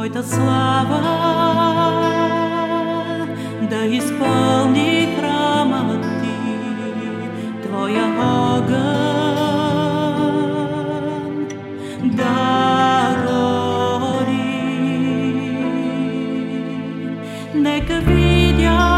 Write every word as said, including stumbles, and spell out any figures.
Твоята слава да изпълни храма Ти, Твоя огън да гори. Нека видя